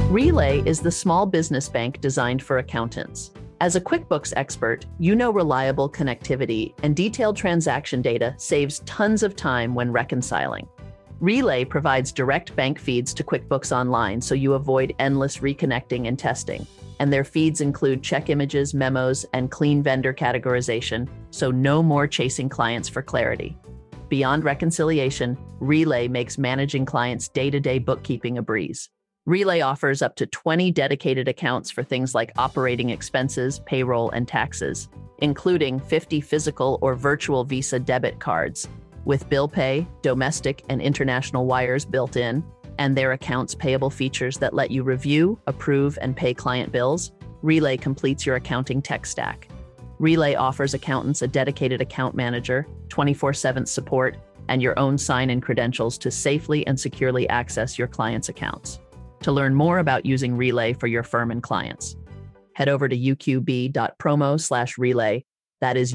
Relay is the small business bank designed for accountants. As a QuickBooks expert, you know reliable connectivity and detailed transaction data saves tons of time when reconciling. Relay provides direct bank feeds to QuickBooks Online so you avoid endless reconnecting and testing. And their feeds include check images, memos, and clean vendor categorization, so no more chasing clients for clarity. Beyond reconciliation, Relay makes managing clients' day-to-day bookkeeping a breeze. Relay offers up to 20 dedicated accounts for things like operating expenses, payroll, and taxes, including 50 physical or virtual Visa debit cards, with bill pay, domestic, and international wires built in, and their accounts payable features that let you review, approve, and pay client bills. Relay completes your accounting tech stack. Relay offers accountants a dedicated account manager, 24/7 support, and your own sign-in credentials to safely and securely access your clients' accounts. To learn more about using Relay for your firm and clients, head over to uqb.promo/relay. That is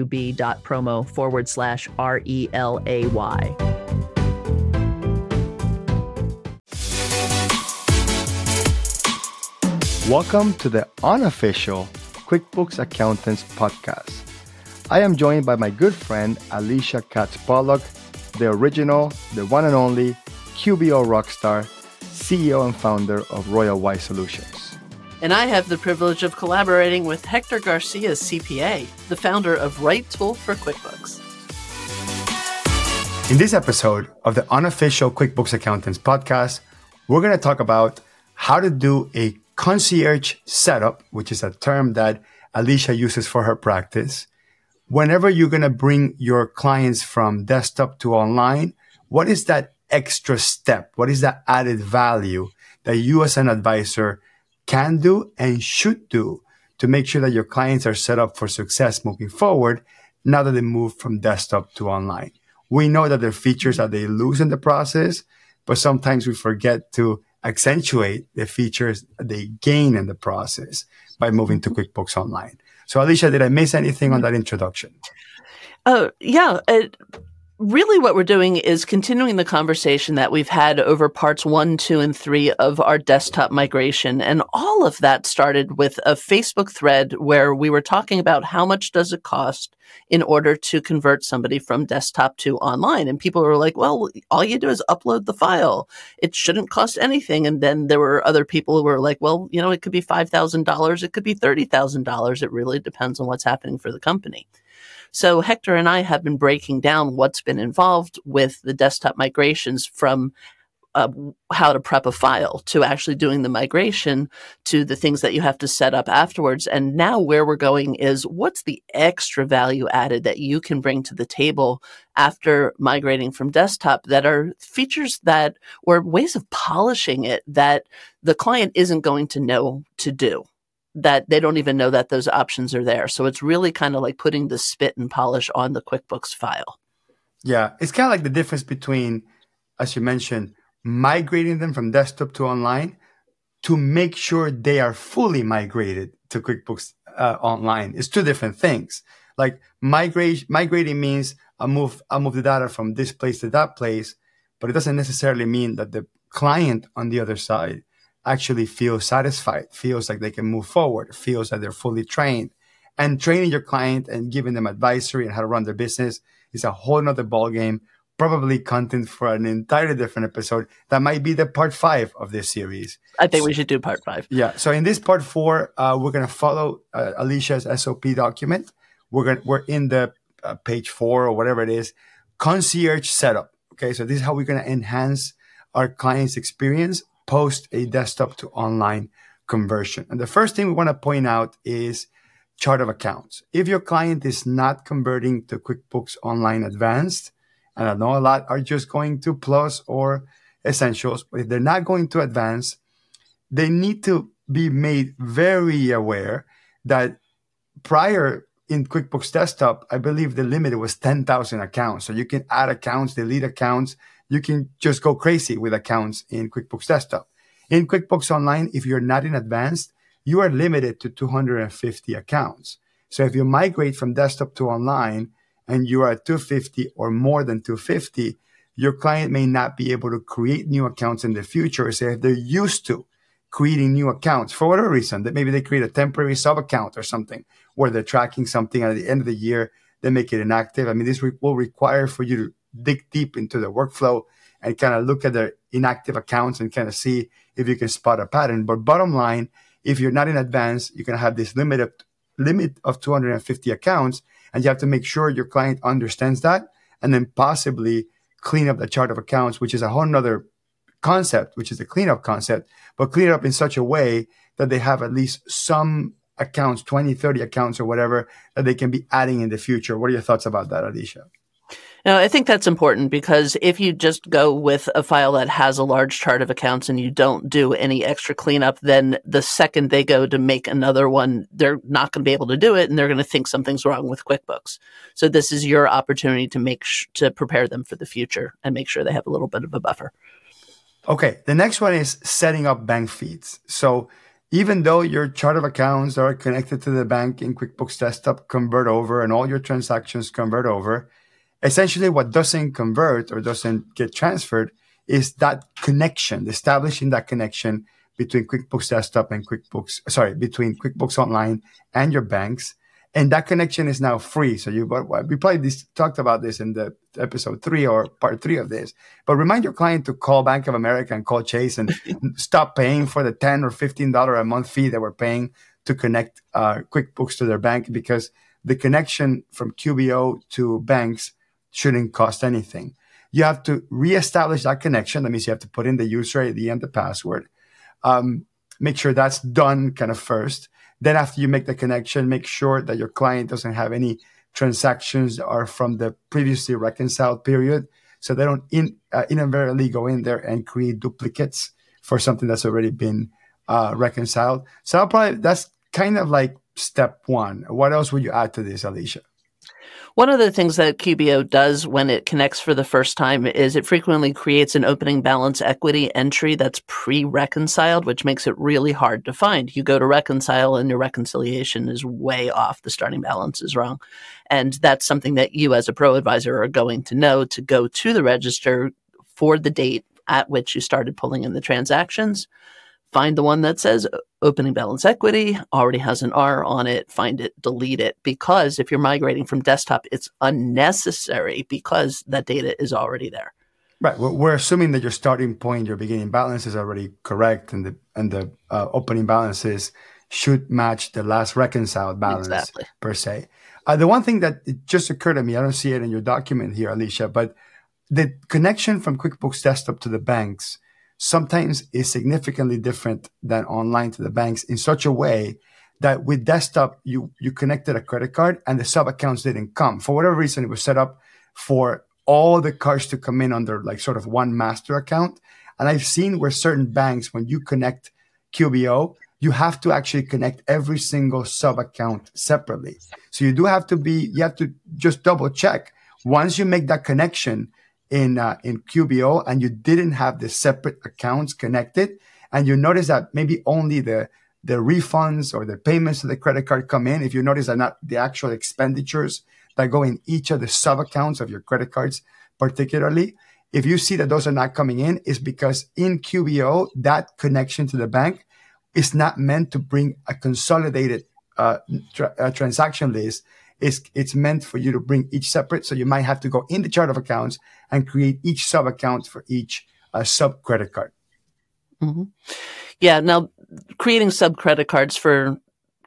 uqb.promo/RELAY. Welcome to the unofficial QuickBooks Accountants podcast. I am joined by my good friend Alicia Katz-Pollock, the original, the one and only QBO rockstar, CEO and founder of Royal Wise Solutions. And I have the privilege of collaborating with Hector Garcia, CPA, the founder of Right Tool for QuickBooks. In this episode of the unofficial QuickBooks Accountants podcast, we're going to talk about how to do a concierge setup, which is a term that Alicia uses for her practice. Whenever you're going to bring your clients from desktop to online, what is that extra step? What is that added value that you as an advisor can do and should do to make sure that your clients are set up for success moving forward now that they move from desktop to online? We know that there are features that they lose in the process, but sometimes we forget to accentuate the features they gain in the process by moving to QuickBooks Online. So Alicia, did I miss anything on that introduction? Really what we're doing is continuing the conversation that we've had over parts 1, 2, and 3 of our desktop migration. And all of that started with a Facebook thread where we were talking about how much does it cost in order to convert somebody from desktop to online. And people were like, well, all you do is upload the file. It shouldn't cost anything. And then there were other people who were like, well, it could be $5,000. It could be $30,000. It really depends on what's happening for the company. So Hector and I have been breaking down what's been involved with the desktop migrations from how to prep a file to actually doing the migration to the things that you have to set up afterwards. And now where we're going is what's the extra value added that you can bring to the table after migrating from desktop that are features that or ways of polishing it that the client isn't going to know to do, that they don't even know that those options are there. So it's really kind of like putting the spit and polish on the QuickBooks file. Yeah, it's kind of like the difference between, as you mentioned, migrating them from desktop to online to make sure they are fully migrated to QuickBooks Online. It's two different things. Like migrating means I'll move the data from this place to that place, but it doesn't necessarily mean that the client on the other side actually feels satisfied, feels like they can move forward, feels that they're fully trained. And training your client and giving them advisory and how to run their business is a whole nother ballgame, probably content for an entirely different episode. That might be the part 5 of this series. I think we should do part 5. Yeah. So in this part 4, we're going to follow Alicia's SOP document. We're in the page 4 or whatever it is, concierge setup. Okay. So this is how we're going to enhance our client's experience post a desktop to online conversion. And the first thing we want to point out is chart of accounts. If your client is not converting to QuickBooks Online Advanced, and I know a lot are just going to Plus or Essentials, but if they're not going to Advanced, they need to be made very aware that prior in QuickBooks Desktop, I believe the limit was 10,000 accounts. So you can add accounts, delete accounts. You can just go crazy with accounts in QuickBooks Desktop. In QuickBooks Online, if you're not in Advanced, you are limited to 250 accounts. So if you migrate from desktop to online and you are at 250 or more than 250, your client may not be able to create new accounts in the future. So if they're used to creating new accounts for whatever reason. That maybe they create a temporary sub account or something where they're tracking something, and at the end of the year they make it inactive. I mean, this will require for you to dig deep into the workflow and kind of look at their inactive accounts and kind of see if you can spot a pattern. But bottom line, if you're not in advance, you can have this limit of 250 accounts, and you have to make sure your client understands that, and then possibly clean up the chart of accounts, which is a whole nother concept, which is the cleanup concept, but clean it up in such a way that they have at least some accounts, 20, 30 accounts or whatever, that they can be adding in the future. What are your thoughts about that, Alicia? Now, I think that's important, because if you just go with a file that has a large chart of accounts and you don't do any extra cleanup, then the second they go to make another one, they're not going to be able to do it, and they're going to think something's wrong with QuickBooks. So this is your opportunity to to prepare them for the future and make sure they have a little bit of a buffer. Okay, the next one is setting up bank feeds. So even though your chart of accounts are connected to the bank in QuickBooks Desktop convert over and all your transactions convert over, essentially what doesn't convert or doesn't get transferred is that connection, establishing that connection between QuickBooks Desktop and between QuickBooks Online and your banks. And that connection is now free. So we probably talked about this in the episode 3 or part 3 of this, but remind your client to call Bank of America and call Chase and stop paying for the $10 or $15 a month fee that we're paying to connect QuickBooks to their bank, because the connection from QBO to banks shouldn't cost anything. You have to reestablish that connection. That means you have to put in the user ID and the password. Make sure that's done kind of first. Then after you make the connection, make sure that your client doesn't have any transactions that are from the previously reconciled period, so they don't inadvertently go in there and create duplicates for something that's already been reconciled. So that's kind of like step 1. What else would you add to this, Alicia? One of the things that QBO does when it connects for the first time is it frequently creates an opening balance equity entry that's pre-reconciled, which makes it really hard to find. You go to reconcile and your reconciliation is way off. The starting balance is wrong. And that's something that you as a pro advisor are going to know to go to the register for the date at which you started pulling in the transactions. Find the one that says opening balance equity, already has an R on it, find it, delete it. Because if you're migrating from desktop, it's unnecessary because that data is already there. Right. We're assuming that your starting point, your beginning balance is already correct, and the opening balances should match the last reconciled balance per se. The one thing that it just occurred to me, I don't see it in your document here, Alicia, but the connection from QuickBooks Desktop to the banks sometimes is significantly different than online to the banks, in such a way that with desktop, you connected a credit card and the sub accounts didn't come. For whatever reason, it was set up for all the cards to come in under like sort of one master account. And I've seen where certain banks, when you connect QBO, you have to actually connect every single sub account separately. So you have to just double check. Once you make that connection in QBO and you didn't have the separate accounts connected, and you notice that maybe only the refunds or the payments to the credit card come in, if you notice that not the actual expenditures that go in each of the sub accounts of your credit cards, particularly, if you see that those are not coming in, is because in QBO, that connection to the bank is not meant to bring a consolidated transaction list. It's meant for you to bring each separate. So you might have to go in the chart of accounts and create each sub account for each sub credit card. Mm-hmm. Yeah. Now, creating sub credit cards for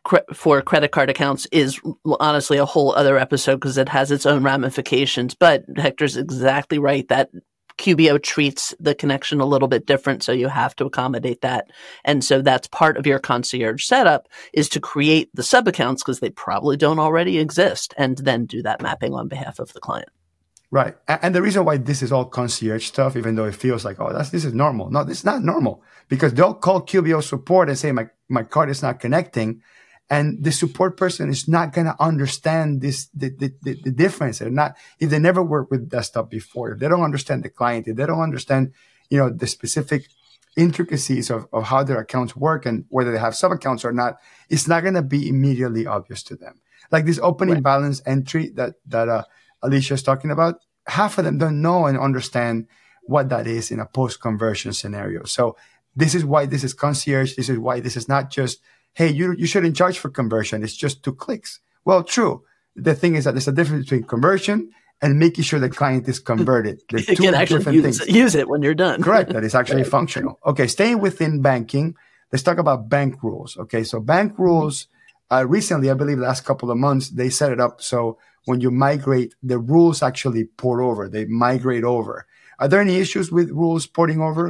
credit card accounts is honestly a whole other episode, because it has its own ramifications. But Hector's exactly right that QBO treats the connection a little bit different, so you have to accommodate that. And so that's part of your concierge setup, is to create the sub-accounts, because they probably don't already exist, and then do that mapping on behalf of the client. Right. And the reason why this is all concierge stuff, even though it feels like, this is normal. No, it's not normal, because they'll call QBO support and say, my card is not connecting. And the support person is not going to understand the difference. If they never worked with desktop before, if they don't understand the client, if they don't understand, the specific intricacies of how their accounts work and whether they have sub accounts or not, it's not going to be immediately obvious to them. Like this opening balance entry that Alicia is talking about, half of them don't know and understand what that is in a post-conversion scenario. So this is why this is concierge. This is why this is not just, hey, you shouldn't charge for conversion. It's just 2 clicks. Well, true. The thing is that there's a difference between conversion and making sure the client is converted. They're You two can actually different things. use it when you're done. Correct. That is actually functional. Okay. Staying within banking, let's talk about bank rules. Okay. So bank rules, recently, I believe last couple of months, they set it up so when you migrate, the rules actually port over. They migrate over. Are there any issues with rules porting over?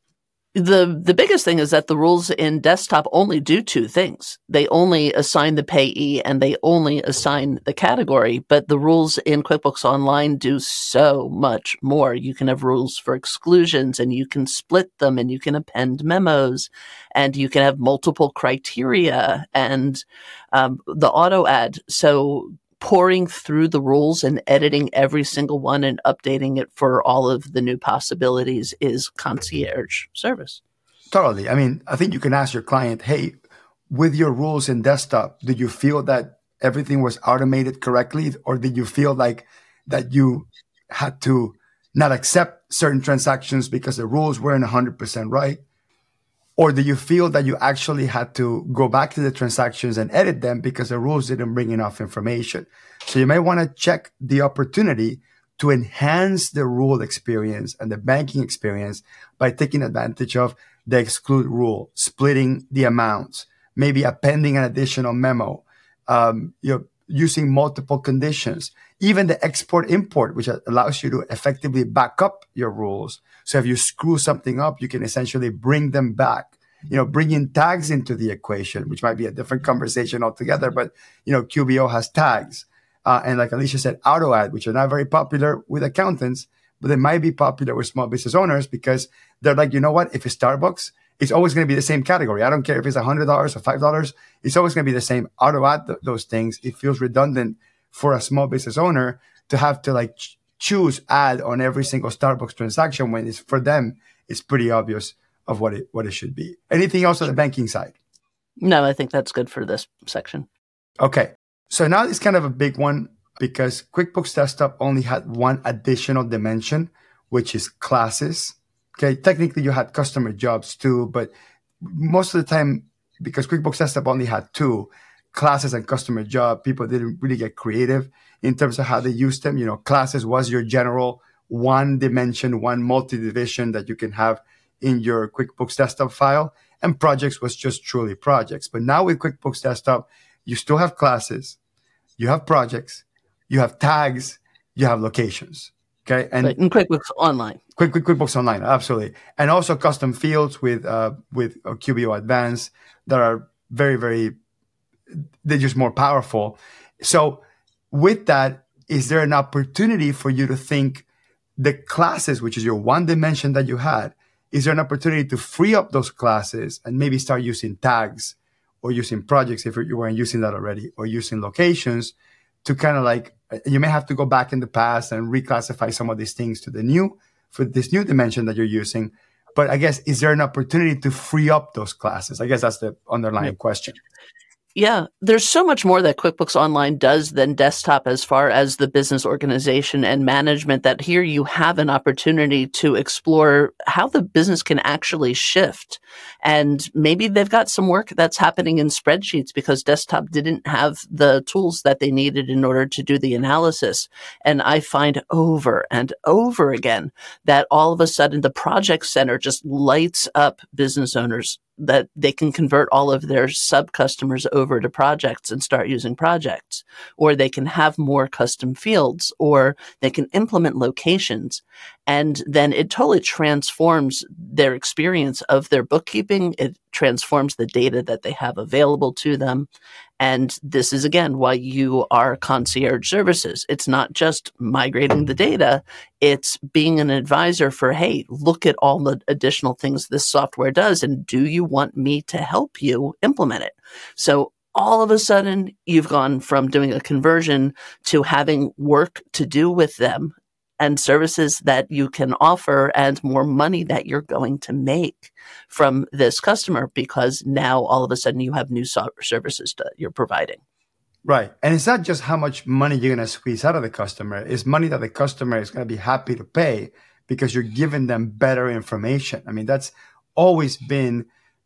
The biggest thing is that the rules in desktop only do 2 things. They only assign the payee and they only assign the category, but the rules in QuickBooks Online do so much more. You can have rules for exclusions and you can split them and you can append memos and you can have multiple criteria and the auto add. So pouring through the rules and editing every single one and updating it for all of the new possibilities is concierge service. Totally. I mean, I think you can ask your client, hey, with your rules in desktop, did you feel that everything was automated correctly? Or did you feel like that you had to not accept certain transactions because the rules weren't 100% right? Or do you feel that you actually had to go back to the transactions and edit them because the rules didn't bring enough information? So you may want to check the opportunity to enhance the rule experience and the banking experience by taking advantage of the exclude rule, splitting the amounts, maybe appending an additional memo, using multiple conditions, even the export import, which allows you to effectively back up your rules. So if you screw something up, you can essentially bring them back, bring in tags into the equation, which might be a different conversation altogether. But, QBO has tags. And like Alicia said, auto add, which are not very popular with accountants, but they might be popular with small business owners because they're like, you know what? If it's Starbucks, it's always going to be the same category. I don't care if it's $100 or $5. It's always going to be the same. Auto add those things. It feels redundant for a small business owner to have to choose add on every single Starbucks transaction when it's for them, it's pretty obvious of what it should be. Anything else on the banking side? No, I think that's good for this section. Okay. So now it's kind of a big one because QuickBooks Desktop only had one additional dimension, which is classes. Okay. Technically you had customer jobs too, but most of the time, because QuickBooks Desktop only had 2, classes and customer job, people didn't really get creative in terms of how they used them. Classes was your general one dimension, one multi-division that you can have in your QuickBooks Desktop file. And projects was just truly projects. But now with QuickBooks Desktop, you still have classes, you have projects, you have tags, you have locations. Okay. And in QuickBooks Online. QuickBooks Online, absolutely. And also custom fields with QBO Advanced that are very, very, they're just more powerful. So with that, is there an opportunity for you to think the classes, which is your one dimension that you had, is there an opportunity to free up those classes and maybe start using tags or using projects if you weren't using that already, or using locations to kind of you may have to go back in the past and reclassify some of these things to for this new dimension that you're using. But I guess, is there an opportunity to free up those classes? I guess that's the underlying question. Yeah, there's so much more that QuickBooks Online does than desktop as far as the business organization and management, that here you have an opportunity to explore how the business can actually shift. And maybe they've got some work that's happening in spreadsheets because desktop didn't have the tools that they needed in order to do the analysis. And I find over and over again that all of a sudden the project center just lights up business owners, that they can convert all of their sub-customers over to projects and start using projects, or they can have more custom fields, or they can implement locations. And then it totally transforms their experience of their bookkeeping. It transforms the data that they have available to them. And this is, again, why you are concierge services. It's not just migrating the data. It's being an advisor for, hey, look at all the additional things this software does, and do you want me to help you implement it? So all of a sudden, you've gone from doing a conversion to having work to do with them and services that you can offer and more money that you're going to make from this customer, because now all of a sudden you have new services that you're providing. Right. And it's not just how much money you're going to squeeze out of the customer. It's money that the customer is going to be happy to pay because you're giving them better information. I mean, that's always been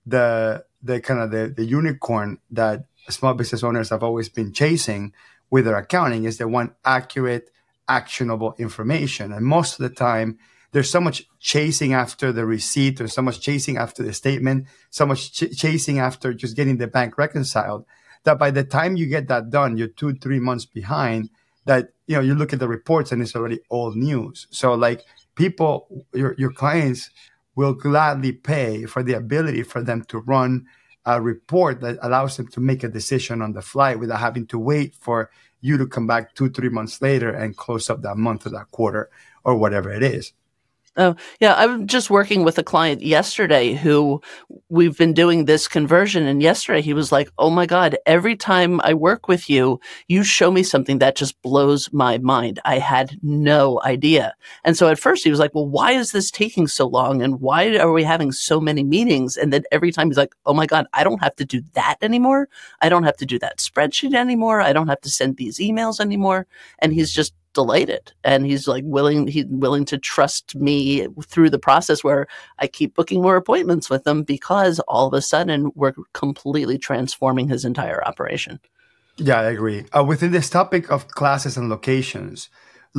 the kind of the unicorn that small business owners have always been chasing with their accounting, is they want accurate, actionable information. And most of the time, there's so much chasing after the receipt, or so much chasing after the statement, so much chasing after just getting the bank reconciled, that by the time you get that done, you're 2-3 months behind. That, you look at the reports and it's already old news. So like people, your clients will gladly pay for the ability for them to run a report that allows them to make a decision on the fly without having to wait for you to come back 2-3 months later and close up that month or that quarter or whatever it is. Oh, yeah. I'm just working with a client yesterday who we've been doing this conversion. And yesterday he was like, oh my God, every time I work with you, you show me something that just blows my mind. I had no idea. And so at first he was like, well, why is this taking so long? And why are we having so many meetings? And then every time he's like, oh my God, I don't have to do that anymore. I don't have to do that spreadsheet anymore. I don't have to send these emails anymore. And he's just delighted, and he's like willing to trust me through the process where I keep booking more appointments with him, because all of a sudden we're completely transforming his entire operation. Yeah, I agree. Within this topic of classes and locations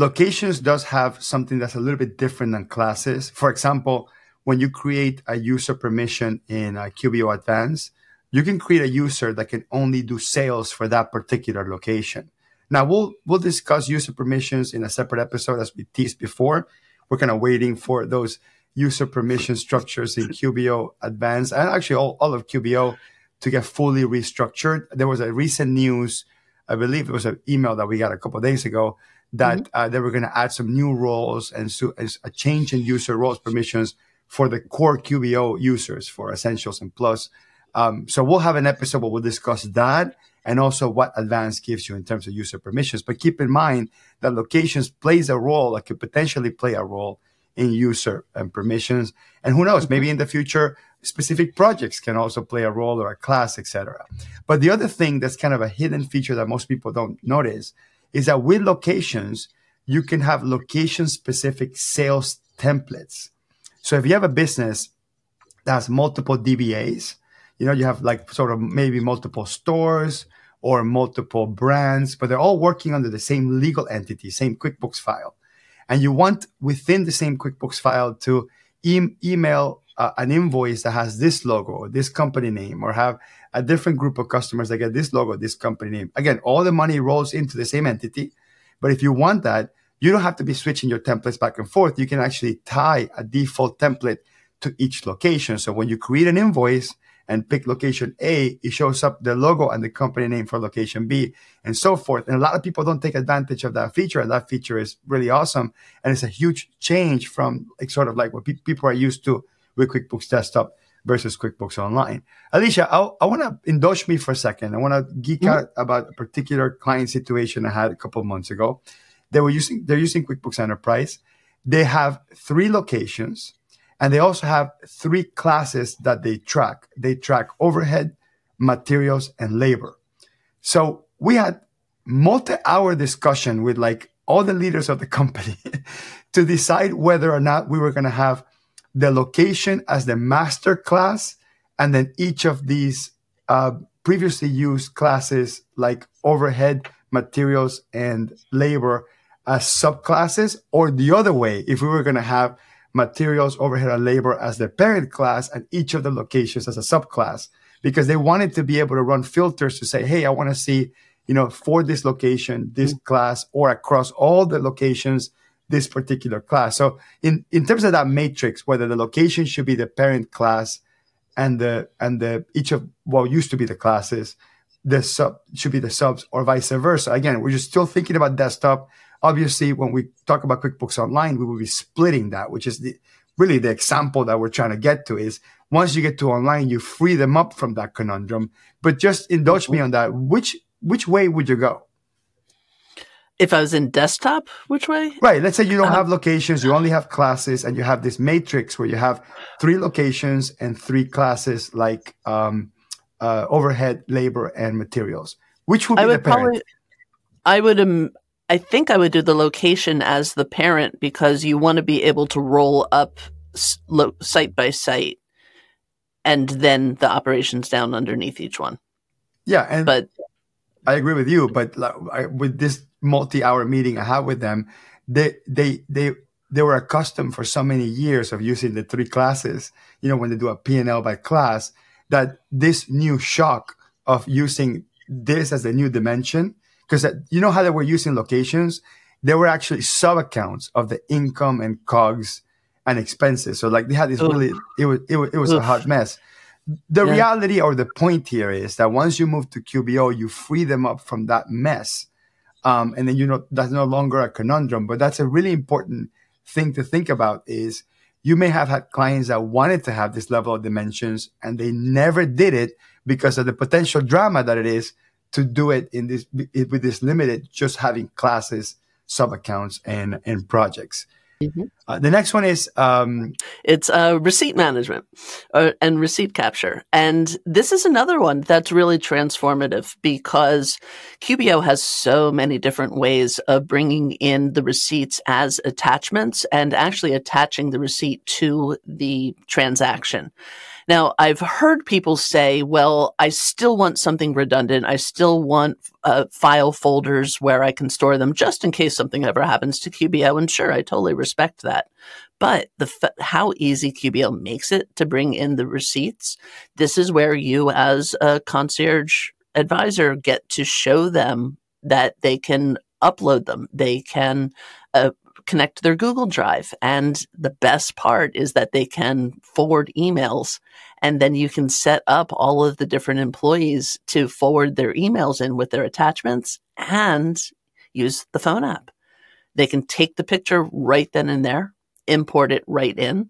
does have something that's a little bit different than classes. For example, when you create a user permission in QBO Advanced, you can create a user that can only do sales for that particular location. Now, we'll discuss user permissions in a separate episode, as we teased before. We're kind of waiting for those user permission structures in QBO Advanced, and actually all of QBO, to get fully restructured. There was a recent news, I believe it was an email that we got a couple of days ago, that they were going to add some new roles and a change in user roles permissions for the core QBO users for Essentials and Plus. So we'll have an episode where we'll discuss that, and also what Advanced gives you in terms of user permissions. But keep in mind that locations plays a role, that could potentially play a role in user and permissions. And who knows, maybe in the future, specific projects can also play a role, or a class, etc. But the other thing that's kind of a hidden feature that most people don't notice is that with locations, you can have location-specific sales templates. So if you have a business that has multiple DBAs, you have like sort of maybe multiple stores or multiple brands, but they're all working under the same legal entity, same QuickBooks file. And you want within the same QuickBooks file to email an invoice that has this logo or this company name, or have a different group of customers that get this logo, this company name. Again, all the money rolls into the same entity. But if you want that, you don't have to be switching your templates back and forth. You can actually tie a default template to each location. So when you create an invoice and pick location A, it shows up the logo and the company name for location B, and so forth. And a lot of people don't take advantage of that feature, and that feature is really awesome. And it's a huge change from sort of like what people are used to with QuickBooks Desktop versus QuickBooks Online. Alicia, I want to indulge me for a second. I want to geek out about a particular client situation I had a couple of months ago. They're using QuickBooks Enterprise. They have 3 locations. And they also have 3 classes that they track. They track overhead, materials, and labor. So we had multi-hour discussion with like all the leaders of the company to decide whether or not we were going to have the location as the master class, and then each of these previously used classes like overhead, materials, and labor as subclasses, or the other way, if we were going to have materials, overhead, and labor as the parent class, and each of the locations as a subclass, because they wanted to be able to run filters to say, hey, I want to see, for this location, this class, or across all the locations, this particular class. So in terms of that matrix, whether the location should be the parent class and the each of what used to be the classes, the sub should be the subs, or vice versa. Again, we're just still thinking about desktop. Obviously, when we talk about QuickBooks Online, we will be splitting that, which is really the example that we're trying to get to, is once you get to online, you free them up from that conundrum. But just indulge me on that. Which way would you go? If I was in desktop, which way? Right. Let's say you don't have locations, you only have classes, and you have this matrix where you have 3 locations and 3 classes like overhead, labor, and materials. Which would be the parent? I think I would do the location as the parent, because you want to be able to roll up site by site. and then the operations down underneath each one. Yeah, but I agree with you. But with this multi-hour meeting I had with them, they were accustomed for so many years of using the 3 classes. When they do a P&L by class, that this new shock of using this as a new dimension, because how they were using locations, they were actually sub-accounts of the income and COGS and expenses. So they had this really, it was a hot mess. The reality or the point here is that once you move to QBO, you free them up from that mess. And then, that's no longer a conundrum, but that's a really important thing to think about is you may have had clients that wanted to have this level of dimensions and they never did it because of the potential drama that it is to do it with this limited, just having classes, sub-accounts, and projects. Mm-hmm. The next one is it's receipt management and receipt capture. And this is another one that's really transformative because QBO has so many different ways of bringing in the receipts as attachments and actually attaching the receipt to the transaction. Now, I've heard people say, well, I still want something redundant. I still want file folders where I can store them just in case something ever happens to QBO. And sure, I totally respect that. But how easy QBO makes it to bring in the receipts, this is where you as a concierge advisor get to show them that they can upload them. They can connect to their Google Drive. And the best part is that they can forward emails, and then you can set up all of the different employees to forward their emails in with their attachments and use the phone app. They can take the picture right then and there, import it right in.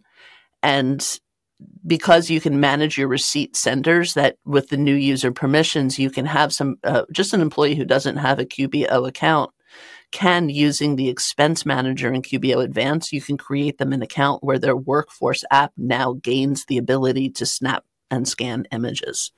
And because you can manage your receipt senders, that with the new user permissions, you can have some, just an employee who doesn't have a QBO account can, using the expense manager in QBO Advanced, you can create them an account where their workforce app now gains the ability to snap and scan images.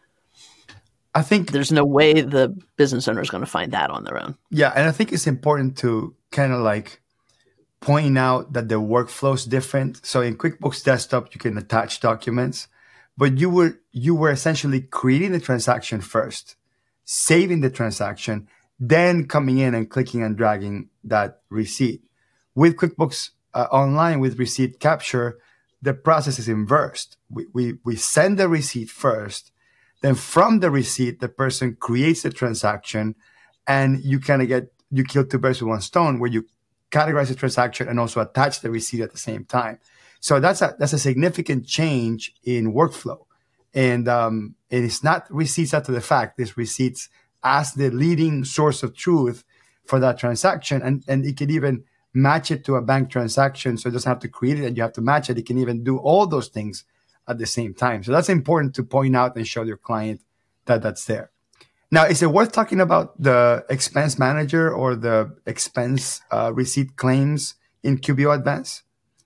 I think there's no way the business owner is going to find that on their own. Yeah. And I think it's important to kind of point out that the workflow is different. So in QuickBooks Desktop, you can attach documents, but you were essentially creating the transaction first, saving the transaction, then coming in and clicking and dragging that receipt. With QuickBooks Online, with receipt capture, the process is inversed. We send the receipt first, then from the receipt, the person creates the transaction, and you kind of you kill 2 birds with 1 stone, where you categorize the transaction and also attach the receipt at the same time. So that's a significant change in workflow, and it's not receipts after the fact. It's receipts as the leading source of truth for that transaction. And it can even match it to a bank transaction. So it doesn't have to create it and you have to match it. It can even do all those things at the same time. So that's important to point out and show your client that that's there. Now, is it worth talking about the expense manager or the expense receipt claims in QBO Advanced?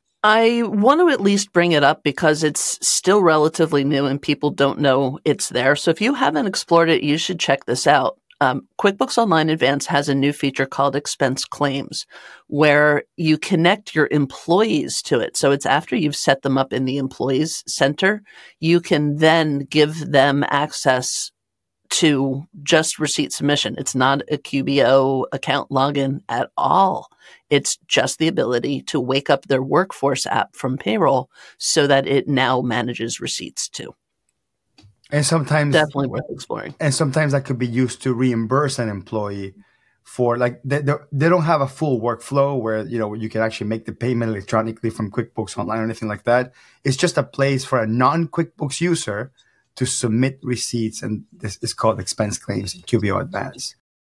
I want to at least bring it up because it's still relatively new and people don't know it's there. So if you haven't explored it, you should check this out. QuickBooks Online Advanced has a new feature called Expense Claims, where you connect your employees to it. So it's after you've set them up in the Employees Center, you can then give them access to just receipt submission. It's not a QBO account login at all. It's just the ability to wake up their workforce app from payroll so that it now manages receipts too. And sometimes definitely worth exploring. And sometimes that could be used to reimburse an employee for they don't have a full workflow where you can actually make the payment electronically from QuickBooks Online or anything like that. It's just a place for a non-QuickBooks user to submit receipts, and this is called expense claims in QBO Advanced.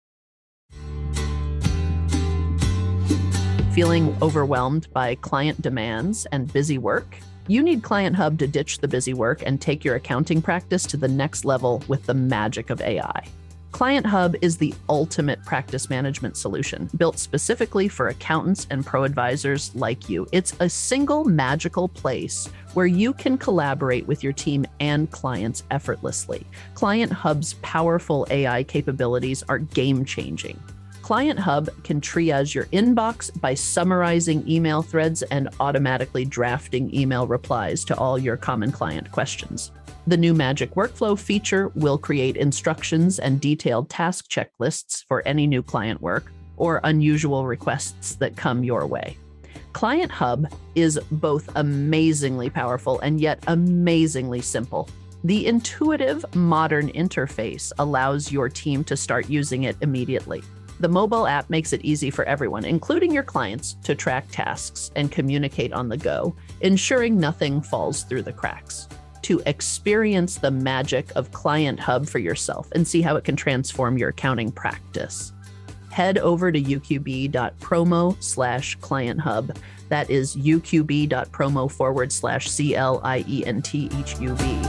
Feeling overwhelmed by client demands and busy work? You need Client Hub to ditch the busy work and take your accounting practice to the next level with the magic of AI. Client Hub is the ultimate practice management solution built specifically for accountants and pro advisors like you. It's a single magical place where you can collaborate with your team and clients effortlessly. Client Hub's powerful AI capabilities are game-changing. Client Hub can triage your inbox by summarizing email threads and automatically drafting email replies to all your common client questions. The new Magic Workflow feature will create instructions and detailed task checklists for any new client work or unusual requests that come your way. Client Hub is both amazingly powerful and yet amazingly simple. The intuitive, modern interface allows your team to start using it immediately. The mobile app makes it easy for everyone, including your clients, to track tasks and communicate on the go, ensuring nothing falls through the cracks. To experience the magic of Client Hub for yourself and see how it can transform your accounting practice, head over to uqb.promo/Client Hub. That is uqb.promo/CLIENTHUB.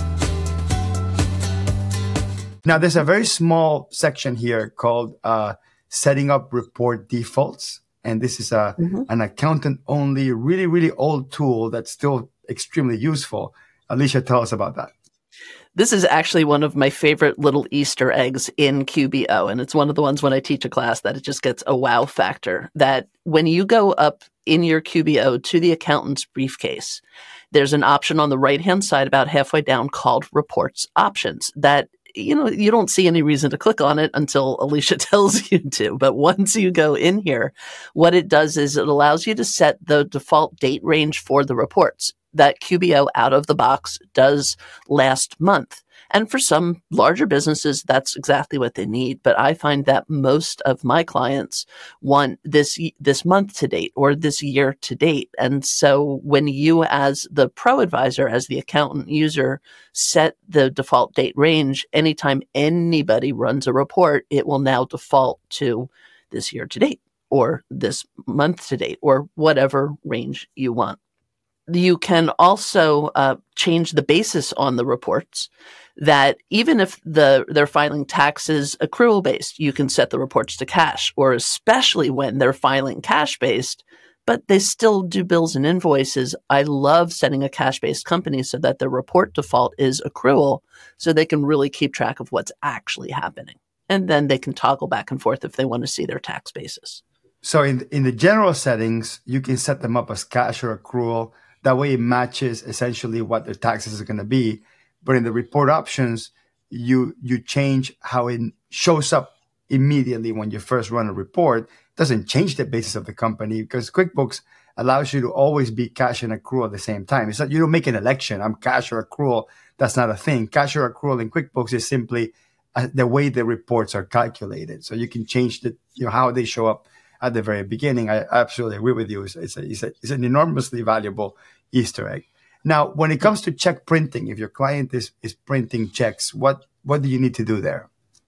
Now, there's a very small section here called setting up report defaults. And this is an accountant-only, really, really old tool that's still extremely useful. Alicia, tell us about that. This is actually one of my favorite little Easter eggs in QBO. And it's one of the ones when I teach a class that it just gets a wow factor. That when you go up in your QBO to the accountant's briefcase, there's an option on the right-hand side about halfway down called Reports Options that you don't see any reason to click on it until Alicia tells you to. But once you go in here, what it does is it allows you to set the default date range for the reports that QBO out of the box does last month. And for some larger businesses, that's exactly what they need. But I find that most of my clients want this month to date or this year to date. And so when you, as the pro advisor, as the accountant user, set the default date range, anytime anybody runs a report, it will now default to this year to date or this month to date or whatever range you want. You can also change the basis on the reports, that even if they're filing taxes accrual based, you can set the reports to cash, or especially when they're filing cash based, but they still do bills and invoices. I love setting a cash based company so that the report default is accrual, so they can really keep track of what's actually happening. And then they can toggle back and forth if they want to see their tax basis. So in the general settings, you can set them up as cash or accrual. That way it matches essentially what their taxes are going to be. But in the report options, you change how it shows up immediately when you first run a report. It doesn't change the basis of the company because QuickBooks allows you to always be cash and accrual at the same time. It's not, you don't make an election. I'm cash or accrual. That's not a thing. Cash or accrual in QuickBooks is simply the way the reports are calculated. So you can change how they show up at the very beginning. I absolutely agree with you. It's an enormously valuable Easter egg. Now, when it comes to check printing, if your client is printing checks, what do you need to do there?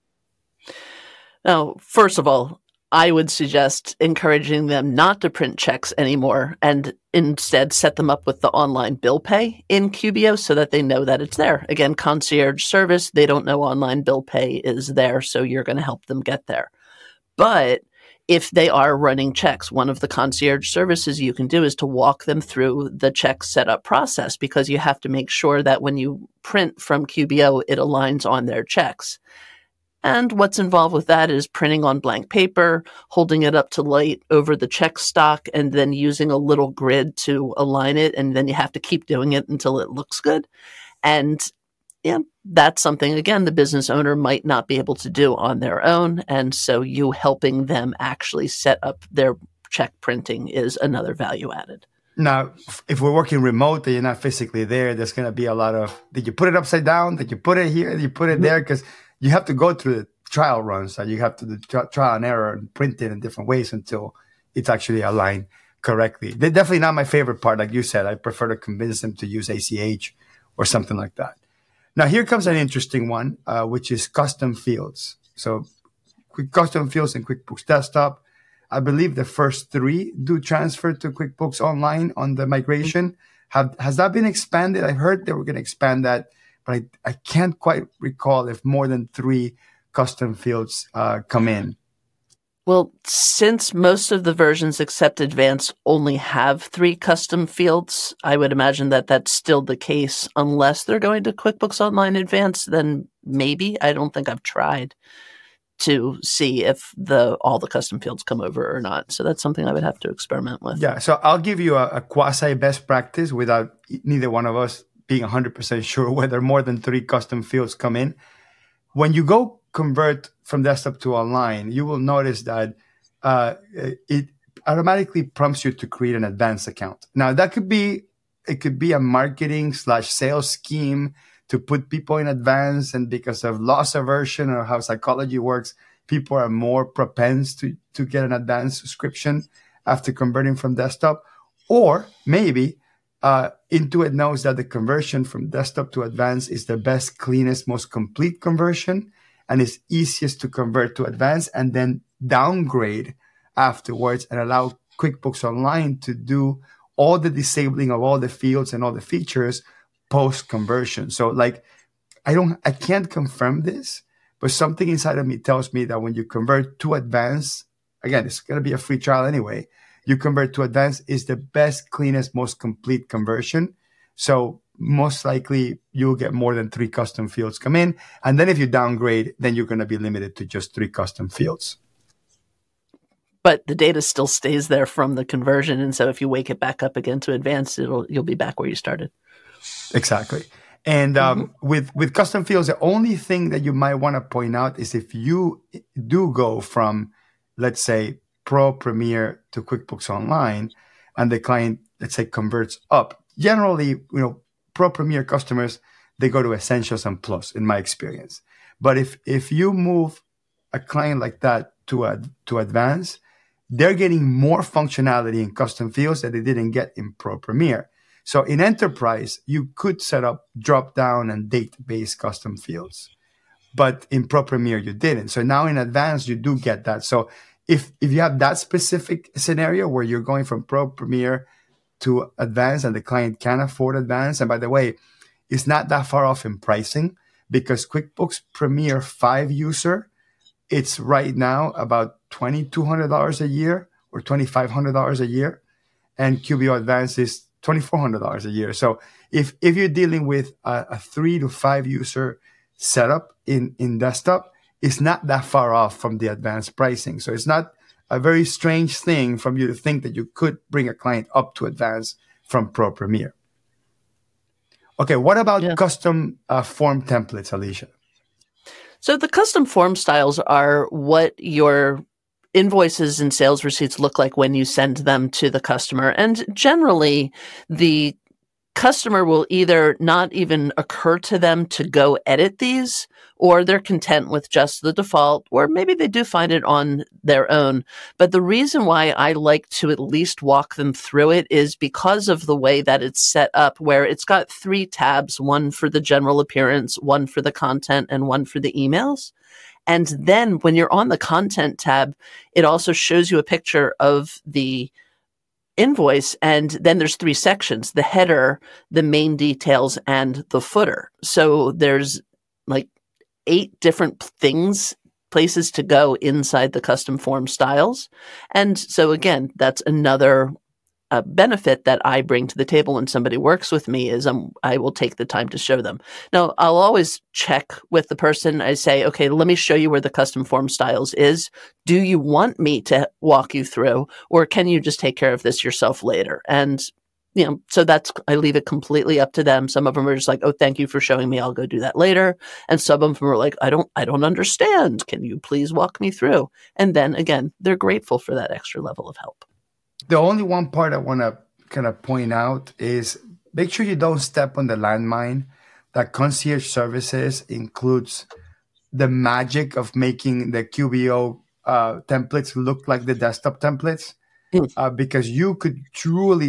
Now, first of all, I would suggest encouraging them not to print checks anymore and instead set them up with the online bill pay in QBO so that they know that it's there. Again, concierge service, they don't know online bill pay is there, so you're going to help them get there. But if they are running checks, one of the concierge services you can do is to walk them through the check setup process, because you have to make sure that when you print from QBO, it aligns on their checks. And what's involved with that is printing on blank paper, holding it up to light over the check stock, and then using a little grid to align it. And then you have to keep doing it until it looks good. And that's something, again, the business owner might not be able to do on their own. And so you helping them actually set up their check printing is another value added. Now, if we're working remote and you're not physically there, there's going to be a lot of, did you put it upside down? Did you put it here? Did you put it there? Because you have to go through the trial runs. So you have to do trial and error and print it in different ways until it's actually aligned correctly. They're definitely not my favorite part. Like you said, I prefer to convince them to use ACH or something like that. Now, here comes an interesting one, which is custom fields. So custom fields in QuickBooks Desktop. I believe the first 3 do transfer to QuickBooks Online on the migration. Has that been expanded? I heard they were going to expand that, but I can't quite recall if more than 3 custom fields come in. Well, since most of the versions except Advanced only have 3 custom fields, I would imagine that that's still the case. Unless they're going to QuickBooks Online Advanced, then maybe. I don't think I've tried. to see if all the custom fields come over or not. So that's something I would have to experiment with. Yeah. So I'll give you a quasi best practice without neither one of us being 100% sure whether more than 3 custom fields come in. When you go convert from desktop to online, you will notice that it automatically prompts you to create an advanced account. Now it could be a marketing/sales scheme to put people in advance, and because of loss aversion or how psychology works, people are more propense to get an advanced subscription after converting from desktop. Or maybe Intuit knows that the conversion from desktop to advanced is the best, cleanest, most complete conversion, and is easiest to convert to advanced and then downgrade afterwards and allow QuickBooks Online to do all the disabling of all the fields and all the features post conversion. So like, I can't confirm this, but something inside of me tells me that when you convert to advanced, again, it's going to be a free trial anyway. You convert to advanced is the best, cleanest, most complete conversion. So most likely you'll get more than 3 custom fields come in. And then if you downgrade, then you're going to be limited to just 3 custom fields. But the data still stays there from the conversion. And so if you wake it back up again to advanced, you'll be back where you started. Exactly. And with custom fields, the only thing that you might want to point out is if you do go from, let's say, Pro Premier to QuickBooks Online, and the client, let's say, converts up. Generally, Pro Premier customers, they go to Essentials and Plus, in my experience. But if you move a client like that to Advanced, they're getting more functionality in custom fields that they didn't get in Pro Premier. So in Enterprise, you could set up drop-down and date-based custom fields. But in Pro Premier, you didn't. So now in Advanced, you do get that. So if you have that specific scenario where you're going from Pro Premier to Advanced and the client can afford Advanced, and by the way, it's not that far off in pricing, because QuickBooks Premier 5 user, it's right now about $2,200 a year or $2,500 a year. And QBO Advanced is $2,400 a year. So if you're dealing with a 3 to 5 user setup in desktop, it's not that far off from the advanced pricing. So it's not a very strange thing from you to think that you could bring a client up to advanced from Pro Premier. Okay, what about custom form templates, Alicia? So the custom form styles are what your invoices and sales receipts look like when you send them to the customer. And generally, the customer will either not even occur to them to go edit these, or they're content with just the default, or maybe they do find it on their own. But the reason why I like to at least walk them through it is because of the way that it's set up, where it's got 3 tabs, one for the general appearance, one for the content, and one for the emails. And then when you're on the content tab, it also shows you a picture of the invoice, and then there's 3 sections: the header, the main details, and the footer. So there's like 8 different places to go inside the custom form styles. And so again, that's another benefit that I bring to the table when somebody works with me, is I will take the time to show them. Now, I'll always check with the person. I say, okay, let me show you where the custom form styles is. Do you want me to walk you through, or can you just take care of this yourself later? And, so I leave it completely up to them. Some of them are just like, oh, thank you for showing me. I'll go do that later. And some of them are like, I don't understand. Can you please walk me through? And then again, they're grateful for that extra level of help. The only one part I want to kind of point out is make sure you don't step on the landmine that Concierge Services includes the magic of making the QBO templates look like the desktop templates, because you could truly,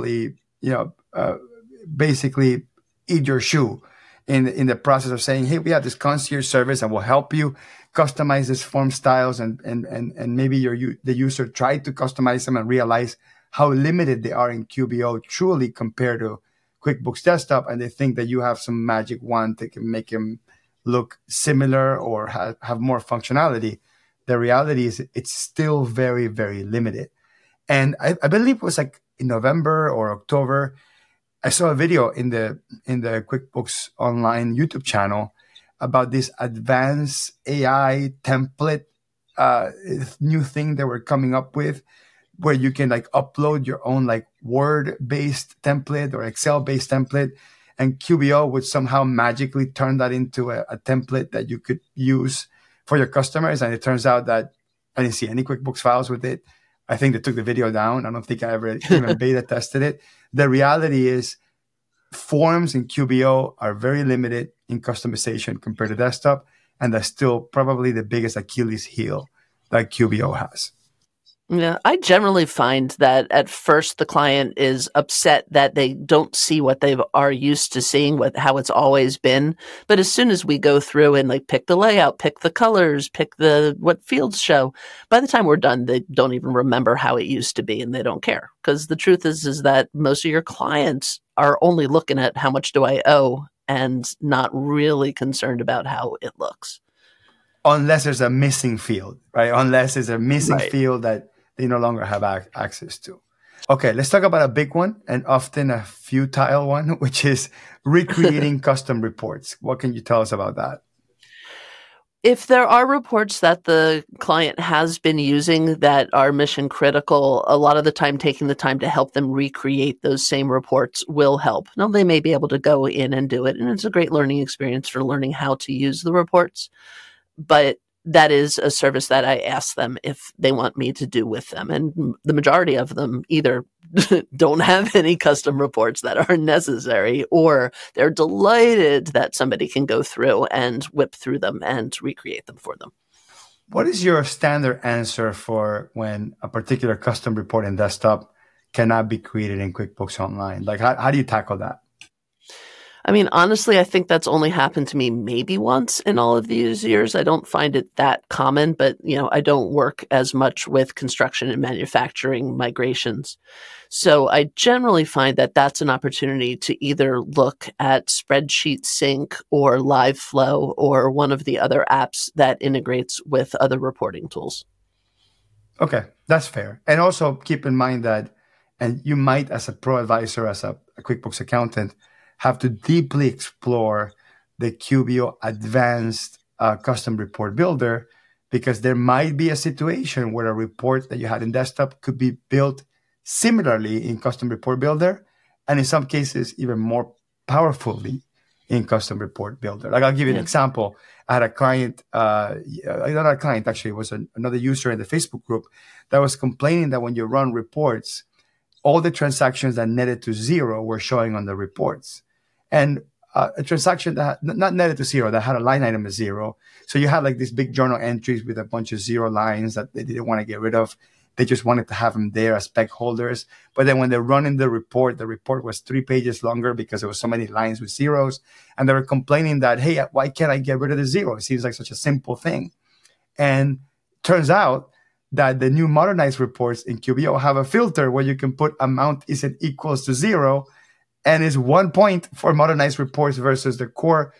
basically eat your shoe in the process of saying, hey, we have this concierge service and we'll help you customize this form styles, and maybe the user tried to customize them and realize how limited they are in QBO truly compared to QuickBooks Desktop, and they think that you have some magic wand that can make them look similar or have more functionality. The reality is it's still very, very limited. And I believe it was like in November or October, I saw a video in the QuickBooks Online YouTube channel about this advanced AI template new thing that we're coming up with, where you can like upload your own like Word-based template or Excel-based template, and QBO would somehow magically turn that into a template that you could use for your customers. And it turns out that I didn't see any QuickBooks files with it. I think they took the video down. I don't think I ever even beta tested it. The reality is forms in QBO are very limited in customization compared to desktop. And that's still probably the biggest Achilles heel that QBO has. Yeah, I generally find that at first the client is upset that they don't see what they are used to seeing, how it's always been. But as soon as we go through and like pick the layout, pick the colors, pick what fields show, by the time we're done, they don't even remember how it used to be, and they don't care. Because the truth is that most of your clients are only looking at how much do I owe and not really concerned about how it looks. Unless there's a missing field, right? Unless there's a missing field that they no longer have access to. Okay, let's talk about a big one and often a futile one, which is recreating custom reports. What can you tell us about that? If there are reports that the client has been using that are mission critical, a lot of the time taking the time to help them recreate those same reports will help. Now, they may be able to go in and do it, and it's a great learning experience for learning how to use the reports. But that is a service that I ask them if they want me to do with them. And the majority of them either don't have any custom reports that are necessary, or they're delighted that somebody can go through and whip through them and recreate them for them. What is your standard answer for when a particular custom report in desktop cannot be created in QuickBooks Online? Like, how do you tackle that? I mean, honestly, I think that's only happened to me maybe once in all of these years. I don't find it that common, but, I don't work as much with construction and manufacturing migrations. So I generally find that that's an opportunity to either look at Spreadsheet Sync or LiveFlow or one of the other apps that integrates with other reporting tools. Okay, that's fair. And also keep in mind that, and you might, as a pro advisor, as a QuickBooks accountant, have to deeply explore the QBO advanced custom report builder, because there might be a situation where a report that you had in desktop could be built similarly in custom report builder, and in some cases even more powerfully in custom report builder. Like, I'll give you an example. I had a client, not a client, actually, it was another user in the Facebook group that was complaining that when you run reports, all the transactions that netted to zero were showing on the reports. And a transaction that not netted to zero, that had a line item of zero. So you had like these big journal entries with a bunch of zero lines that they didn't want to get rid of. They just wanted to have them there as spec holders. But then when they're running the report was 3 pages longer because there was so many lines with zeros. And they were complaining that, hey, why can't I get rid of the zero? It seems like such a simple thing. And turns out that the new modernized reports in QBO have a filter where you can put amount isn't equals to zero, and is 1 point for modernized reports versus the core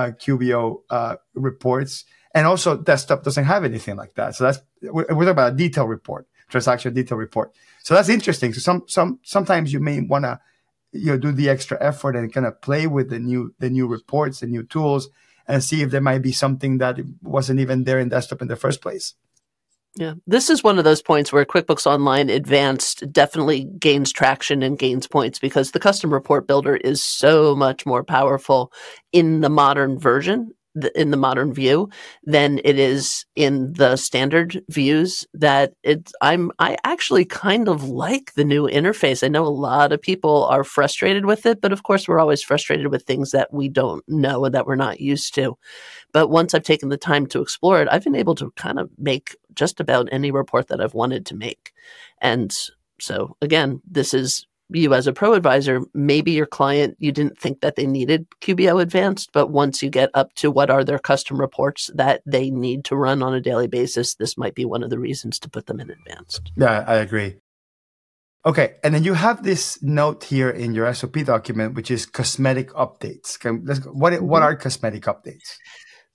QBO reports. And also desktop doesn't have anything like that. So we're talking about a detail report, transaction detail report. So that's interesting. So sometimes you may want to do the extra effort and kind of play with the new reports, the new tools, and see if there might be something that wasn't even there in desktop in the first place. Yeah, this is one of those points where QuickBooks Online Advanced definitely gains traction and gains points, because the custom report builder is so much more powerful in the modern version, in the modern view, than it is in the standard views. That I actually kind of like the new interface. I know a lot of people are frustrated with it, but of course we're always frustrated with things that we don't know and that we're not used to. But once I've taken the time to explore it, I've been able to kind of make just about any report that I've wanted to make. And so again, this is you as a pro advisor. Maybe your client, you didn't think that they needed QBO Advanced, but once you get up to what are their custom reports that they need to run on a daily basis, this might be one of the reasons to put them in Advanced. Yeah, I agree. Okay, and then you have this note here in your SOP document, which is cosmetic updates. What are cosmetic updates?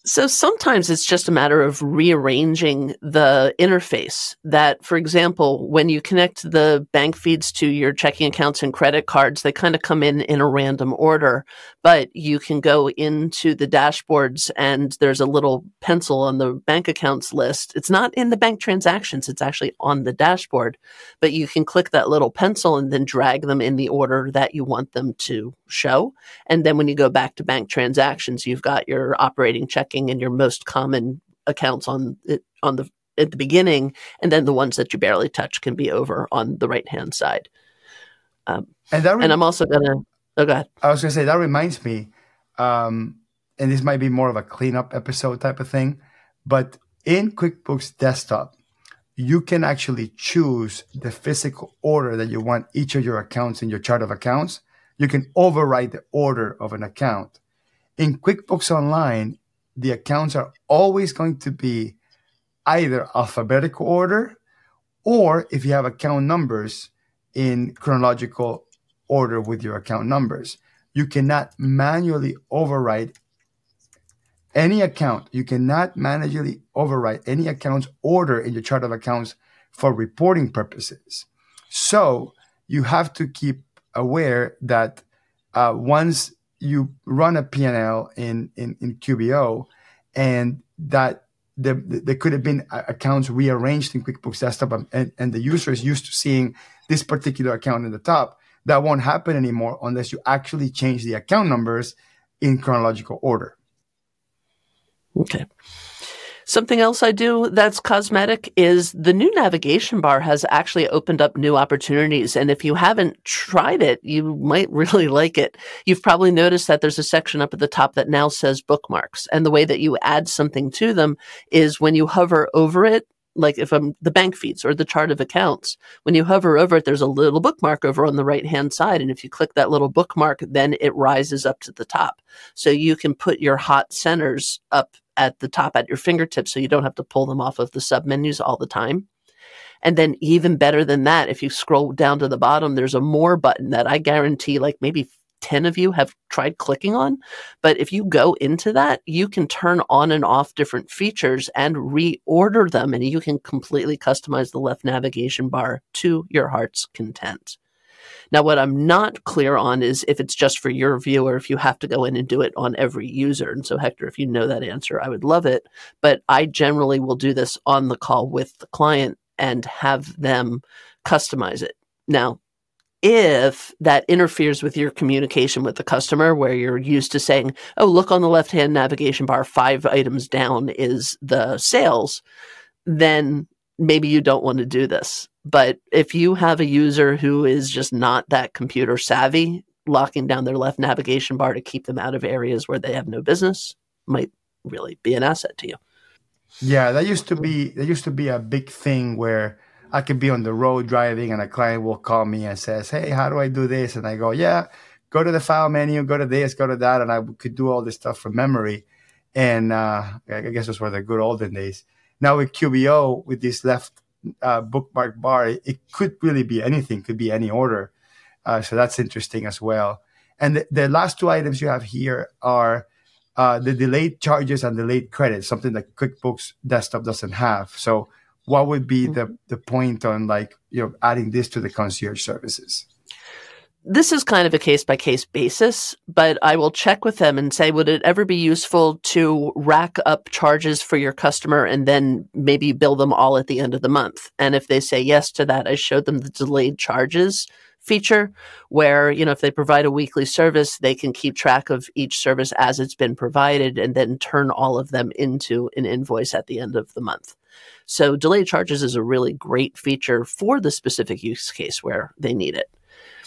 So sometimes it's just a matter of rearranging the interface that, for example, when you connect the bank feeds to your checking accounts and credit cards, they kind of come in a random order, but you can go into the dashboards and there's a little pencil on the bank accounts list. It's not in the bank transactions. It's actually on the dashboard, but you can click that little pencil and then drag them in the order that you want them to show. And then when you go back to bank transactions, you've got your operating checking and your most common accounts at the beginning, and then the ones that you barely touch can be over on the right hand side. And I'm also gonna. Oh, go ahead. I was gonna say that reminds me, and this might be more of a cleanup episode type of thing, but in QuickBooks Desktop, you can actually choose the physical order that you want each of your accounts in your chart of accounts. You can override the order of an account. In QuickBooks Online, the accounts are always going to be either alphabetical order, or if you have account numbers, in chronological order with your account numbers. You cannot manually override any account. You cannot manually override any account's order in your chart of accounts for reporting purposes. So you have to keep aware that once you run a P&L in QBO, and that there could have been accounts rearranged in QuickBooks Desktop, and the user is used to seeing this particular account in the top. That won't happen anymore unless you actually change the account numbers in chronological order. Okay. Something else I do that's cosmetic is the new navigation bar has actually opened up new opportunities. And if you haven't tried it, you might really like it. You've probably noticed that there's a section up at the top that now says bookmarks. And the way that you add something to them is when you hover over it, like if I'm the bank feeds or the chart of accounts, when you hover over it, there's a little bookmark over on the right-hand side. And if you click that little bookmark, then it rises up to the top. So you can put your hot centers up at the top at your fingertips so you don't have to pull them off of the submenus all the time. And then even better than that, if you scroll down to the bottom, there's a more button that I guarantee like maybe 10 of you have tried clicking on. But if you go into that, you can turn on and off different features and reorder them, and you can completely customize the left navigation bar to your heart's content. Now, what I'm not clear on is if it's just for your view or if you have to go in and do it on every user. And so, Hector, if you know that answer, I would love it. But I generally will do this on the call with the client and have them customize it. Now, if that interferes with your communication with the customer, where you're used to saying, oh, look on the left-hand navigation bar, 5 items down is the sales, then maybe you don't want to do this. But if you have a user who is just not that computer savvy, locking down their left navigation bar to keep them out of areas where they have no business might really be an asset to you. Yeah, that used to be a big thing where I could be on the road driving and a client will call me and says, hey, how do I do this? And I go, yeah, go to the file menu, go to this, go to that. And I could do all this stuff from memory. And I guess those were the good olden days. Now with QBO, with this left bookmark bar, it could really be anything, could be any order. So that's interesting as well. And the last 2 items you have here are the delayed charges and delayed credits, something that QuickBooks Desktop doesn't have. So what would be the point on adding this to the concierge services? This is kind of a case-by-case basis, but I will check with them and say, would it ever be useful to rack up charges for your customer and then maybe bill them all at the end of the month? And if they say yes to that, I showed them the delayed charges feature where, if they provide a weekly service, they can keep track of each service as it's been provided and then turn all of them into an invoice at the end of the month. So delayed charges is a really great feature for the specific use case where they need it.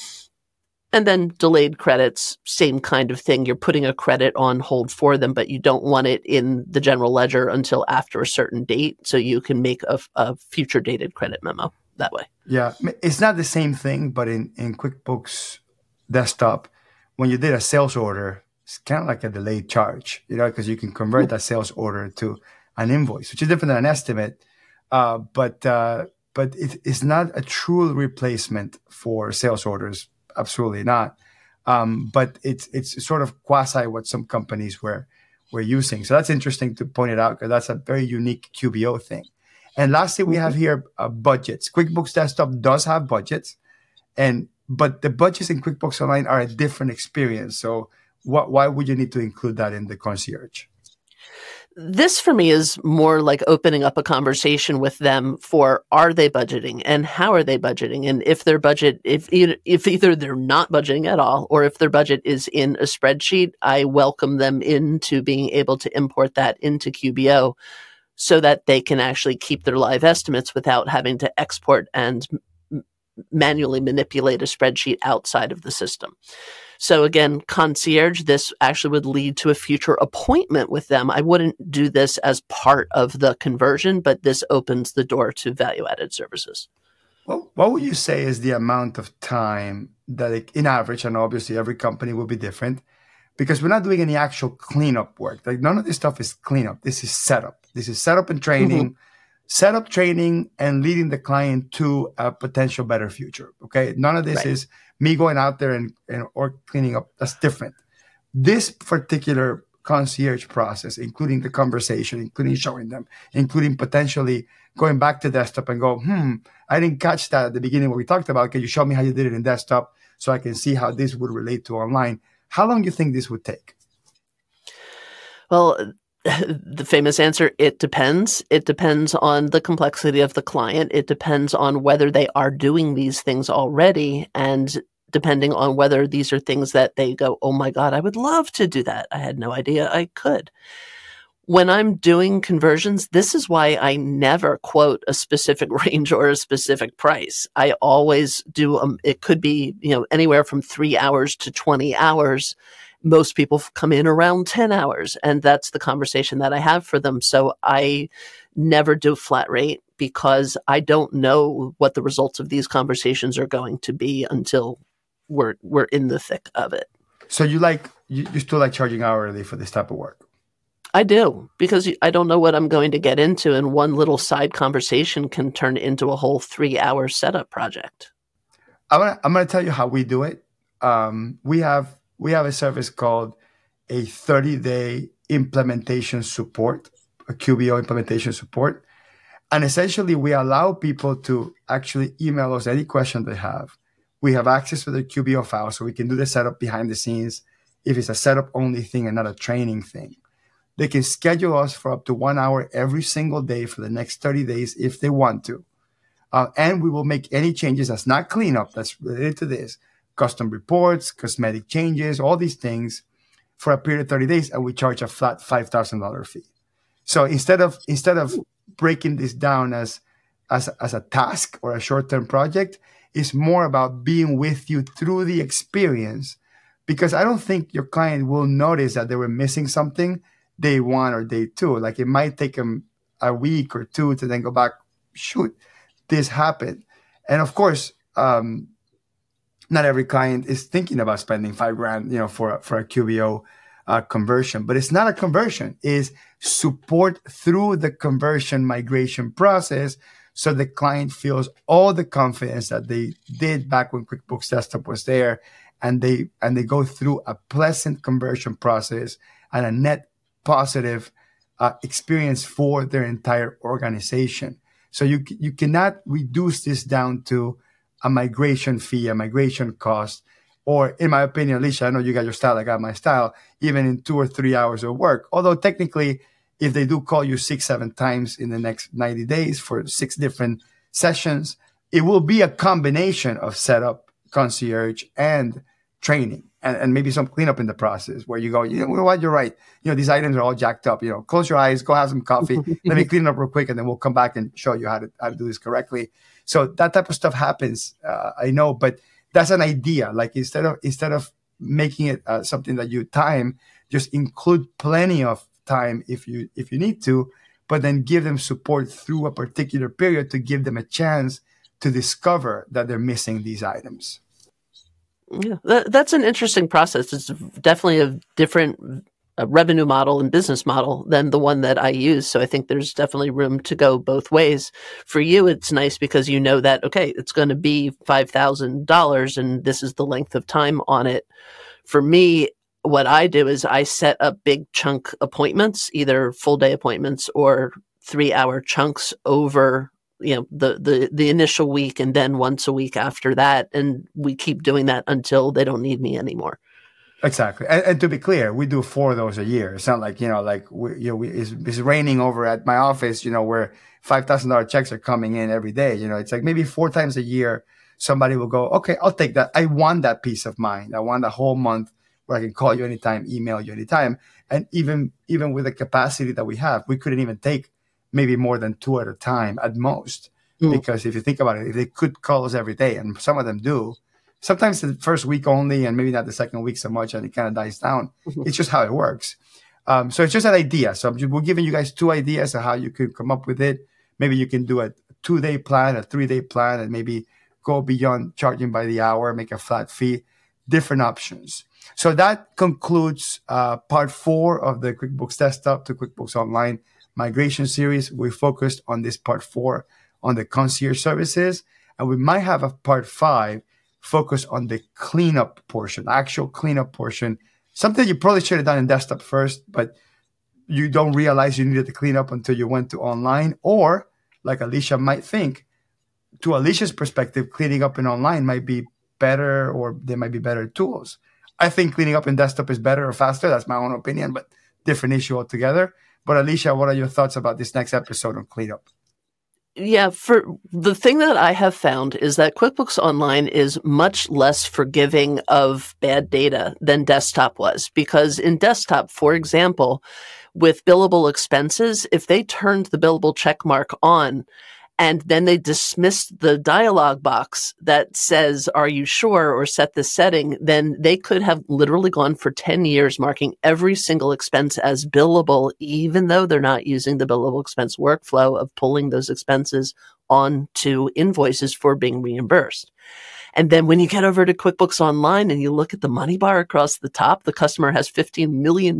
And then delayed credits, same kind of thing. You're putting a credit on hold for them, but you don't want it in the general ledger until after a certain date. So you can make a future dated credit memo that way. Yeah, it's not the same thing, but in QuickBooks Desktop, when you did a sales order, it's kind of like a delayed charge, because you can convert that sales order to an invoice, which is different than an estimate. But it's not a true replacement for sales orders. Absolutely not. But it's sort of quasi what some companies were we're using. So that's interesting to point it out because that's a very unique QBO thing. And lastly, we have here budgets. QuickBooks Desktop does have budgets, but the budgets in QuickBooks Online are a different experience. So why would you need to include that in the concierge? This for me is more like opening up a conversation with them for, are they budgeting and how are they budgeting? And if their budget, if either they're not budgeting at all, or if their budget is in a spreadsheet, I welcome them into being able to import that into QBO so that they can actually keep their live estimates without having to export and manually manipulate a spreadsheet outside of the system. So again, concierge, this actually would lead to a future appointment with them. I wouldn't do this as part of the conversion, but this opens the door to value-added services. Well, what would you say is the amount of time that, in average, and obviously every company will be different, because we're not doing any actual cleanup work. Like none of this stuff is cleanup. This is setup. This is setup and training. Setup, training, and leading the client to a potential better future. Okay, none of this is me going out there and or cleaning up. That's different. This particular concierge process, including the conversation, including showing them, including potentially going back to desktop and go, I didn't catch that at the beginning when we talked about. Can you show me how you did it in desktop so I can see how this would relate to online? How long do you think this would take? Well, the famous answer, it depends. It depends on the complexity of the client. It depends on whether they are doing these things already, and depending on whether these are things that they go, oh my God, I would love to do that. I had no idea I could. When I'm doing conversions, this is why I never quote a specific range or a specific price. I always do, it could be, anywhere from 3 hours to 20 hours. Most people come in around 10 hours, and that's the conversation that I have for them. So I never do flat rate because I don't know what the results of these conversations are going to be until we're in the thick of it. So you still like charging hourly for this type of work? I do, because I don't know what I'm going to get into, and one little side conversation can turn into a whole 3-hour setup project. I'm going to tell you how we do it. We have a service called a 30-day implementation support, a QBO implementation support. And essentially, we allow people to actually email us any question they have. We have access to the QBO file, so we can do the setup behind the scenes if it's a setup-only thing and not a training thing. They can schedule us for up to 1 hour every single day for the next 30 days if they want to. And we will make any changes that's not cleanup, that's related to this. Custom reports, cosmetic changes, all these things for a period of 30 days, and we charge a flat $5,000 fee. So instead of breaking this down as a task or a short-term project, it's more about being with you through the experience, because I don't think your client will notice that they were missing something day 1 or day 2. Like it might take them a week or 2 to then go back, shoot, this happened. And of course, not every client is thinking about spending $5,000, for a QBO conversion, but it's not a conversion. It's support through the conversion migration process, so the client feels all the confidence that they did back when QuickBooks Desktop was there, and they go through a pleasant conversion process and a net positive experience for their entire organization. So you cannot reduce this down to a migration fee, a migration cost, or in my opinion, Alicia, I know you got your style, I got my style, even in 2 or 3 hours of work. Although technically, if they do call you 6-7 times in the next 90 days for 6 different sessions, it will be a combination of setup, concierge, and training, and maybe some cleanup in the process where you go, you know what, you're right. These items are all jacked up. Close your eyes, go have some coffee. Let me clean it up real quick, and then we'll come back and show you how to do this correctly. So that type of stuff happens, I know, but that's an idea. Like instead of making it something that you time, just include plenty of time if you need to, but then give them support through a particular period to give them a chance to discover that they're missing these items. Yeah, that's an interesting process. It's definitely a different revenue model and business model than the one that I use. So I think there's definitely room to go both ways. For you, it's nice because you know that, okay, it's going to be $5,000 and this is the length of time on it. For me, what I do is I set up big chunk appointments, either full day appointments or 3-hour chunks over, the initial week, and then once a week after that. And we keep doing that until they don't need me anymore. Exactly. And to be clear, we do 4 of those a year. It's not like, it's raining over at my office, where $5,000 checks are coming in every day. It's like maybe 4 times a year, somebody will go, okay, I'll take that. I want that peace of mind. I want a whole month where I can call you anytime, email you anytime. And even with the capacity that we have, we couldn't even take maybe more than 2 at a time at most. Because if you think about it, if they could call us every day, and some of them do, sometimes the first week only, and maybe not the second week so much, and it kind of dies down. It's just how it works. So it's just an idea. So we're giving you guys 2 ideas of how you could come up with it. Maybe you can do a 2-day plan, a 3-day plan, and maybe go beyond charging by the hour, make a flat fee, different options. So that concludes part 4 of the QuickBooks Desktop to QuickBooks Online migration series. We focused on this part 4 on the concierge services, and we might have a part 5 focus on the cleanup portion, actual cleanup portion, something you probably should have done in desktop first, but you don't realize you needed to clean up until you went to online. Or, like Alicia might think, to Alicia's perspective, cleaning up in online might be better, or there might be better tools. I think cleaning up in desktop is better or faster. That's my own opinion, but different issue altogether. But Alicia, what are your thoughts about this next episode on cleanup? Yeah, for the thing that I have found is that QuickBooks Online is much less forgiving of bad data than desktop was. Because in desktop, for example, with billable expenses, if they turned the billable check mark on and then they dismissed the dialog box that says, "Are you sure?" or "Set this setting," then they could have literally gone for 10 years marking every single expense as billable, even though they're not using the billable expense workflow of pulling those expenses onto invoices for being reimbursed. And then when you get over to QuickBooks Online and you look at the money bar across the top, the customer has $15 million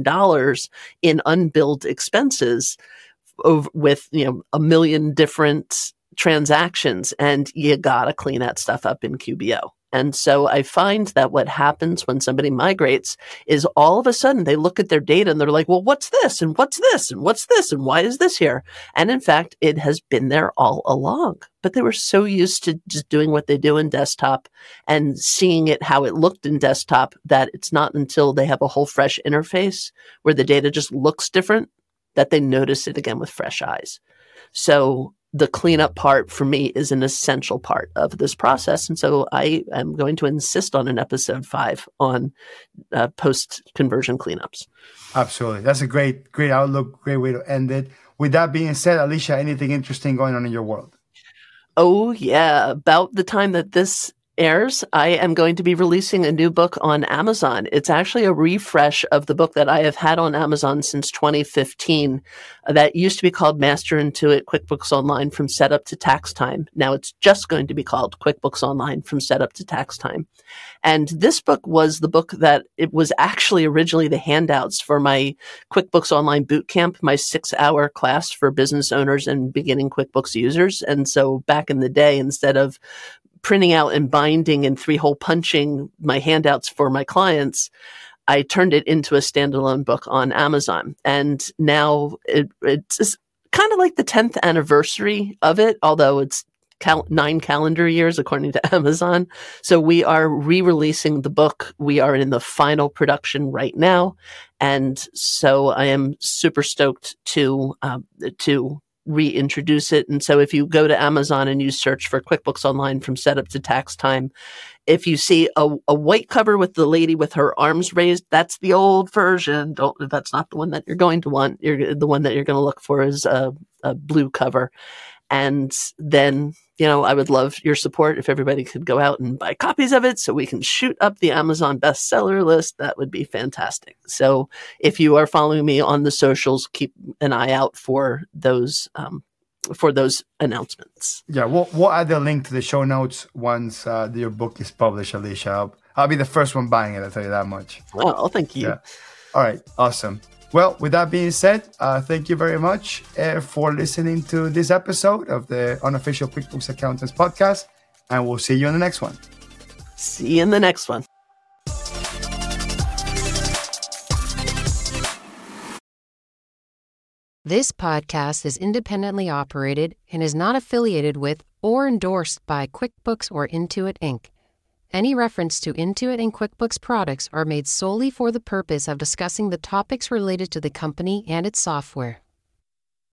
in unbilled expenses with, 1 million different transactions, and you gotta clean that stuff up in QBO. And so I find that what happens when somebody migrates is all of a sudden they look at their data and they're like, well, what's this? And what's this? And what's this? And why is this here? And in fact, it has been there all along. But they were so used to just doing what they do in desktop and seeing it how it looked in desktop that it's not until they have a whole fresh interface where the data just looks different that they notice it again with fresh eyes. So the cleanup part for me is an essential part of this process. And so I am going to insist on an episode 5 on post-conversion cleanups. Absolutely. That's a great outlook, great way to end it. With that being said, Alicia, anything interesting going on in your world? Oh, yeah. About the time that this airs, I am going to be releasing a new book on Amazon. It's actually a refresh of the book that I have had on Amazon since 2015 that used to be called Master Intuit QuickBooks Online from Setup to Tax Time. Now it's just going to be called QuickBooks Online from Setup to Tax Time. And this book was the book that it was actually originally the handouts for my QuickBooks Online Bootcamp, my 6-hour class for business owners and beginning QuickBooks users. And so back in the day, instead of printing out and binding and 3-hole punching my handouts for my clients, I turned it into a standalone book on Amazon. And now it's kind of like the 10th anniversary of it, although it's 9 calendar years according to Amazon. So we are re-releasing the book. We are in the final production right now. And so I am super stoked to reintroduce it. And so if you go to Amazon and you search for QuickBooks Online from Setup to Tax Time, if you see a white cover with the lady with her arms raised, that's the old version. That's not the one that you're going to want. The one that you're going to look for is a blue cover. And then, I would love your support if everybody could go out and buy copies of it so we can shoot up the Amazon bestseller list. That would be fantastic. So if you are following me on the socials, keep an eye out for those announcements. Yeah, we'll add the link to the show notes once your book is published, Alicia. I'll be the first one buying it, I'll tell you that much. Oh, thank you. Yeah. All right, awesome. Well, with that being said, thank you very much for listening to this episode of the Unofficial QuickBooks Accountants podcast, and we'll see you in the next one. See you in the next one. This podcast is independently operated and is not affiliated with or endorsed by QuickBooks or Intuit Inc. Any reference to Intuit and QuickBooks products are made solely for the purpose of discussing the topics related to the company and its software.